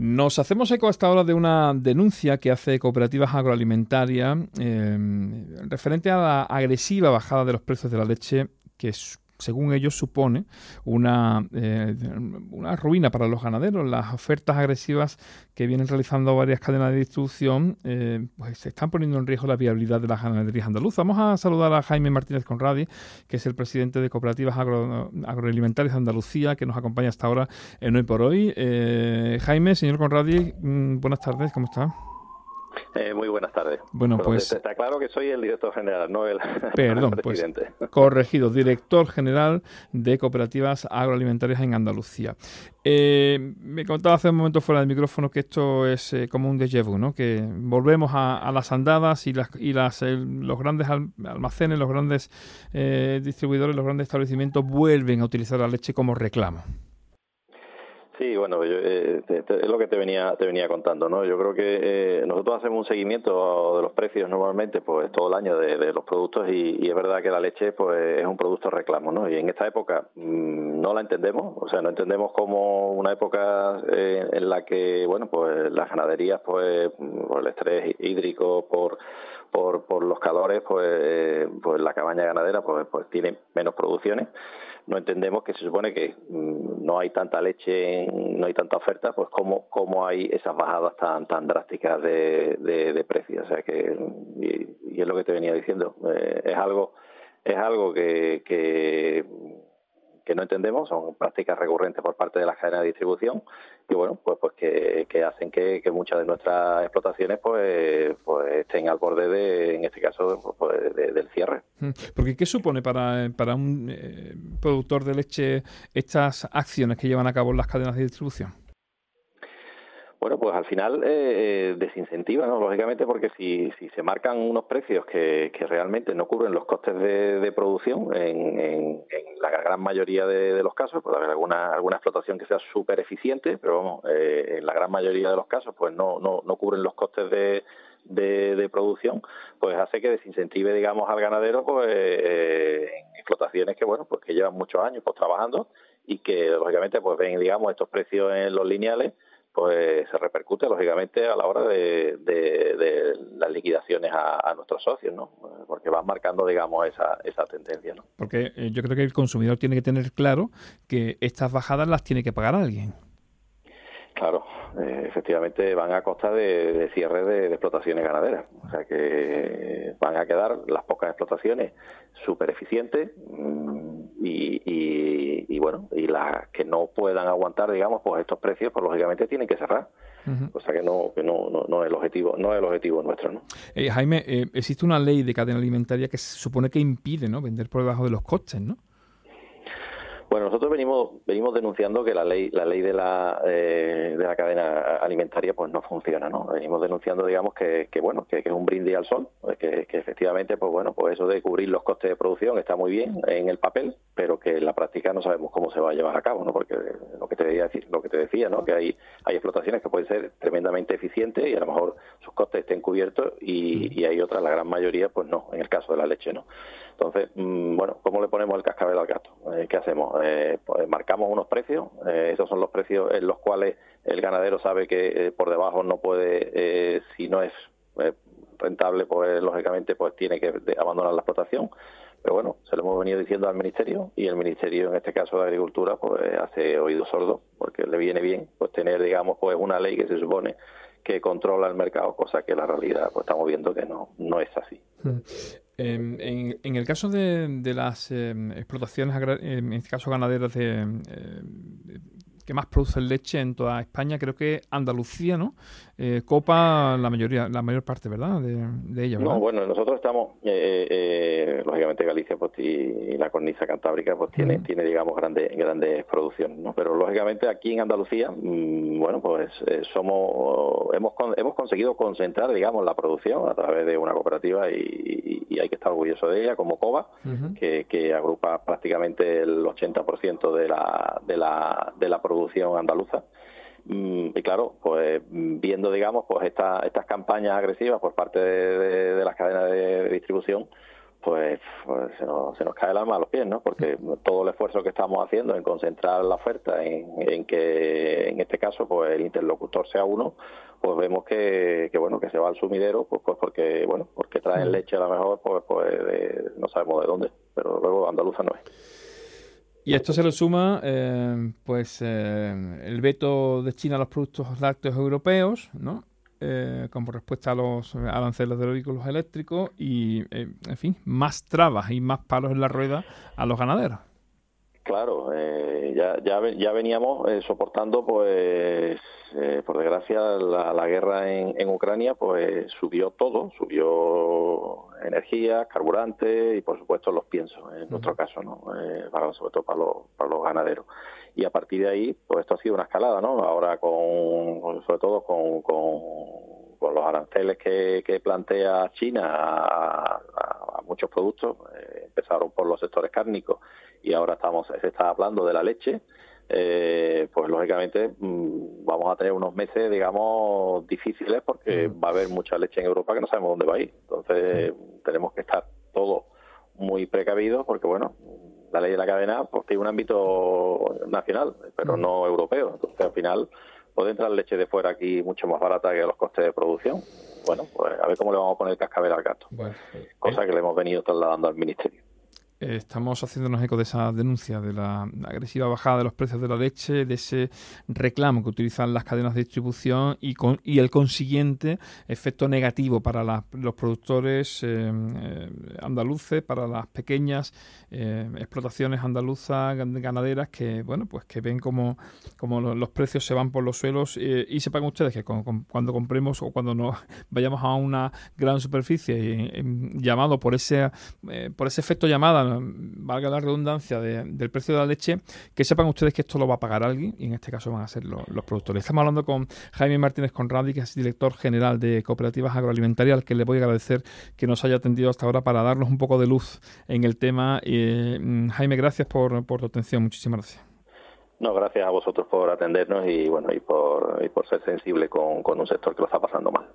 Nos hacemos eco hasta ahora de una denuncia que hace Cooperativas Agroalimentarias referente a la agresiva bajada de los precios de la leche que según ellos supone una ruina para los ganaderos. Las ofertas agresivas que vienen realizando varias cadenas de distribución pues se están poniendo en riesgo la viabilidad de las ganaderías andaluzas. Vamos a saludar a Jaime Martínez Conradi, que es el presidente de Cooperativas Agroalimentarias de Andalucía, que nos acompaña hasta ahora en Hoy por Hoy. Jaime, señor Conradi, buenas tardes, ¿cómo está? Muy buenas tardes. Bueno, pues está claro que soy el director general, no el presidente. Pues corregido, director general de Cooperativas Agroalimentarias en Andalucía. Me contaba hace un momento fuera del micrófono que esto es como un déjà vu, ¿no? Que volvemos a las andadas y los grandes almacenes, los grandes distribuidores, los grandes establecimientos vuelven a utilizar la leche como reclamo. Sí, bueno, es lo que te venía contando, ¿no? Yo creo que nosotros hacemos un seguimiento de los precios normalmente, pues todo el año de los productos y es verdad que la leche, pues es un producto reclamo, ¿no? Y en esta época no la entendemos, o sea, no entendemos como una época en la que, bueno, pues las ganaderías, pues por el estrés hídrico, por los calores, pues la cabaña ganadera, pues tiene menos producciones. No entendemos que se supone que no hay tanta leche, no hay tanta oferta, pues cómo hay esas bajadas tan drásticas de precios. O sea que y es lo que te venía diciendo, es algo que no entendemos, son prácticas recurrentes por parte de las cadenas de distribución y bueno, pues que hacen que muchas de nuestras explotaciones pues estén al borde en este caso, del cierre. Porque ¿qué supone para un productor de leche estas acciones que llevan a cabo las cadenas de distribución? Bueno, pues al final desincentiva, ¿no? Lógicamente, porque si se marcan unos precios que realmente no cubren los costes de producción en la gran mayoría de los casos, puede haber alguna explotación que sea súper eficiente, pero vamos, en la gran mayoría de los casos pues no cubren los costes de producción, pues hace que desincentive, digamos, al ganadero pues en explotaciones que, bueno, pues que llevan muchos años pues trabajando y que lógicamente pues ven, digamos, estos precios en los lineales, pues se repercute lógicamente a la hora de las liquidaciones a nuestros socios, ¿no? Porque van marcando, digamos, esa tendencia, ¿no? Porque yo creo que el consumidor tiene que tener claro que estas bajadas las tiene que pagar alguien. Claro, efectivamente van a costa de cierre de explotaciones ganaderas. O sea que van a quedar las pocas explotaciones súper eficientes y bueno, y las que no puedan aguantar, digamos, pues estos precios, pues lógicamente tienen que cerrar. Uh-huh. O sea que no es el objetivo nuestro, ¿no? Jaime, existe una ley de cadena alimentaria que se supone que impide, ¿no?, vender por debajo de los costes, ¿no? Bueno, nosotros venimos denunciando que la ley de la cadena alimentaria pues no funciona, ¿no? Venimos denunciando, digamos, que es un brindis al sol, que efectivamente, pues bueno, pues eso de cubrir los costes de producción está muy bien en el papel, pero que en la práctica no sabemos cómo se va a llevar a cabo, ¿no? Porque lo que te decía, ¿no? Que hay explotaciones que pueden ser tremendamente eficientes y a lo mejor sus costes estén cubiertos y hay otras, la gran mayoría, pues no, en el caso de la leche, ¿no? Entonces, bueno, ¿cómo le ponemos el cascabel al gato? ¿Qué hacemos? Pues marcamos unos precios, esos son los precios en los cuales el ganadero sabe que por debajo no puede, si no es rentable, pues lógicamente pues tiene que abandonar la explotación. Pero bueno, se lo hemos venido diciendo al Ministerio y el Ministerio, en este caso de Agricultura, pues hace oídos sordos, porque le viene bien pues tener, digamos, pues una ley que se supone que controla el mercado, cosa que la realidad pues estamos viendo que no es así. En el caso de las explotaciones, en este caso ganaderas que más producen leche en toda España, creo que Andalucía, ¿no?, copa la mayor parte, ¿verdad?, de ella, ¿verdad? No, bueno, nosotros estamos, lógicamente Galicia pues y la cornisa cantábrica pues tiene digamos grandes producciones, ¿no? Pero lógicamente aquí en Andalucía, bueno, pues hemos conseguido concentrar, digamos, la producción a través de una cooperativa y hay que estar orgulloso de ella, como COBA, que agrupa prácticamente el 80% de la producción andaluza. Y claro, pues viendo, digamos, pues estas campañas agresivas por parte de las cadenas de distribución, pues se nos cae el alma a los pies, ¿no? Porque todo el esfuerzo que estamos haciendo en concentrar la oferta en que en este caso pues el interlocutor sea uno, pues vemos que bueno, que se va al sumidero, pues porque traen leche a lo mejor no sabemos de dónde, pero luego andaluza no es. Y esto se le suma el veto de China a los productos lácteos europeos, ¿no? Como respuesta a los aranceles de los vehículos eléctricos y, en fin, más trabas y más palos en la rueda a los ganaderos. Claro, ya veníamos soportando, pues, por desgracia, la guerra en Ucrania, pues subió todo, subió energía, carburante y, por supuesto, los piensos, en nuestro caso, ¿no? Sobre todo para los ganaderos. Y a partir de ahí, pues esto ha sido una escalada, ¿no? Ahora sobre todo con los aranceles que plantea China a muchos productos, empezaron por los sectores cárnicos y ahora se está hablando de la leche, pues lógicamente vamos a tener unos meses, digamos, difíciles porque va a haber mucha leche en Europa que no sabemos dónde va a ir. Entonces tenemos que estar todos muy precavidos porque, bueno, la ley de la cadena pues tiene un ámbito nacional, pero no europeo. Entonces, al final, puede entrar leche de fuera aquí mucho más barata que los costes de producción. Bueno, pues a ver cómo le vamos a poner el cascabel al gato. Bueno, cosa que le hemos venido trasladando al Ministerio. Estamos haciéndonos eco de esa denuncia de la agresiva bajada de los precios de la leche, de ese reclamo que utilizan las cadenas de distribución y el consiguiente efecto negativo para los productores andaluces, para las pequeñas explotaciones andaluzas ganaderas que, bueno, pues que ven como los precios se van por los suelos y sepan ustedes que cuando compremos o cuando nos vayamos a una gran superficie llamado por ese efecto llamada, valga la redundancia del precio de la leche, que sepan ustedes que esto lo va a pagar alguien y en este caso van a ser los productores. Estamos hablando con Jaime Martínez Conradi, que es director general de Cooperativas Agroalimentarias, al que le voy a agradecer que nos haya atendido hasta ahora para darnos un poco de luz en el tema. Jaime, gracias por tu atención. Muchísimas gracias. No, gracias a vosotros por atendernos y por ser sensible con un sector que lo está pasando mal.